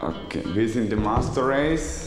Okay, wir sind die Master Race.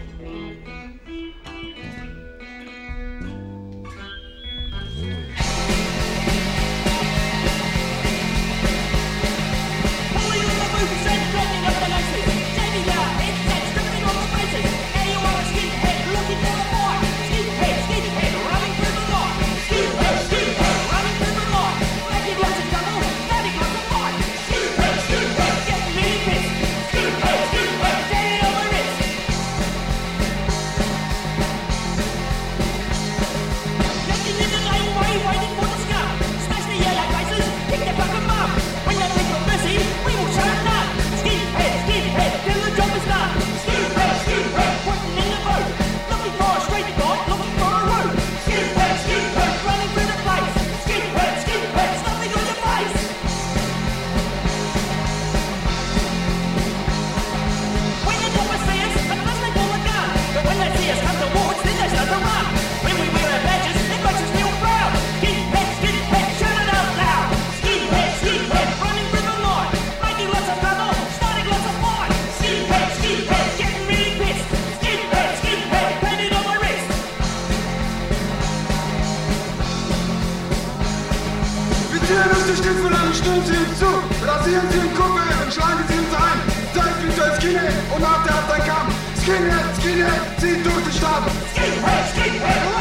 Die Stiefel an, stürmen Sie uns zu, rasieren Sie in Kuppe und schlagen Sie uns ein. Zeit für ein Skinhead und nach der Kampf. Skinhead, Skinhead, zieht durch die Stadt. Skinhead, Skinhead,